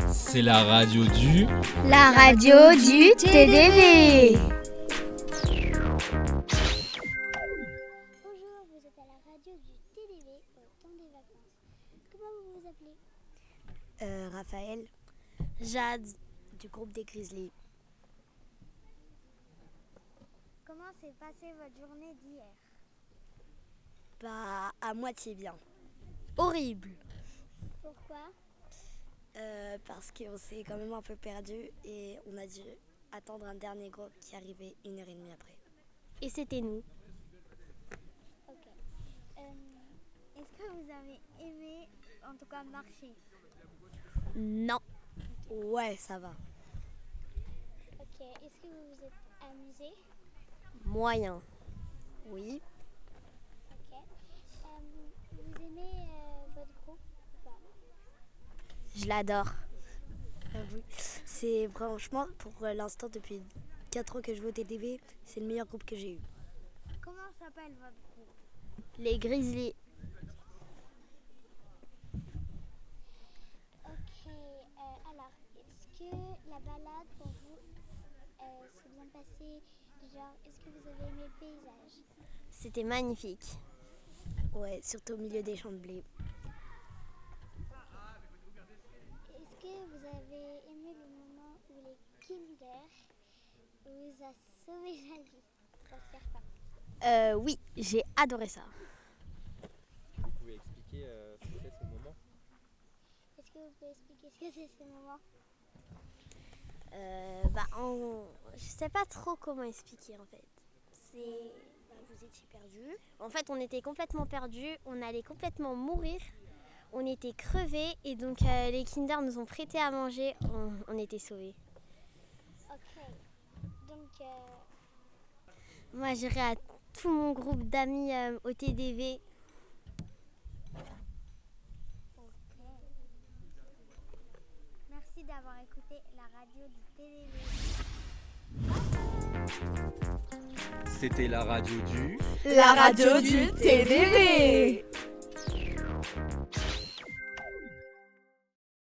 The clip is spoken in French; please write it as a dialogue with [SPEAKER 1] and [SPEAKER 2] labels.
[SPEAKER 1] C'est la radio du...
[SPEAKER 2] La radio du TDV.
[SPEAKER 3] Bonjour, vous êtes à la radio du TDV au temps des vacances. Comment vous vous appelez?
[SPEAKER 4] Raphaël. Jade, du groupe des Grizzlies.
[SPEAKER 3] Comment s'est passée votre journée d'hier?
[SPEAKER 4] À moitié bien.
[SPEAKER 2] Horrible.
[SPEAKER 3] Pourquoi?
[SPEAKER 4] Parce qu'on s'est quand même un peu perdu et on a dû attendre un dernier groupe qui arrivait 1h30 après.
[SPEAKER 2] Et c'était nous.
[SPEAKER 3] Ok. Est-ce que vous avez aimé, en tout cas, marcher?
[SPEAKER 2] Non.
[SPEAKER 4] Ouais, ça va.
[SPEAKER 3] Ok. Est-ce que vous vous êtes amusé?
[SPEAKER 2] Moyen.
[SPEAKER 4] Oui.
[SPEAKER 3] Ok. Vous aimez votre groupe ou pas?
[SPEAKER 2] Je l'adore.
[SPEAKER 4] Oui. C'est franchement, pour l'instant, depuis 4 ans que je vais au TDV, c'est le meilleur groupe que j'ai eu.
[SPEAKER 3] Comment s'appelle votre groupe?
[SPEAKER 2] Les Grizzlies.
[SPEAKER 3] Ok. Alors, est-ce que la balade pour vous s'est bien passée? Genre, est-ce que vous avez aimé le paysage?
[SPEAKER 2] C'était magnifique.
[SPEAKER 4] Ouais, surtout au milieu des champs de blé.
[SPEAKER 3] Est-ce que vous avez aimé le moment où les Kinder vous a sauvé la vie pour certains?
[SPEAKER 2] Oui, j'ai adoré ça.
[SPEAKER 1] Vous pouvez expliquer ce que c'est ce moment?
[SPEAKER 3] Est-ce que vous pouvez expliquer ce que c'est ce moment?
[SPEAKER 2] Je sais pas trop comment expliquer en fait.
[SPEAKER 4] Vous étiez perdus.
[SPEAKER 2] En fait, on était complètement perdus, on allait complètement mourir. On était crevés et donc les Kinder nous ont prêté à manger, on était sauvés.
[SPEAKER 3] Ok. Donc,
[SPEAKER 2] Moi, j'irai à tout mon groupe d'amis au TDV.
[SPEAKER 3] ok. Merci d'avoir écouté la radio du TDV.
[SPEAKER 1] C'était la radio du...
[SPEAKER 5] La radio du TDV.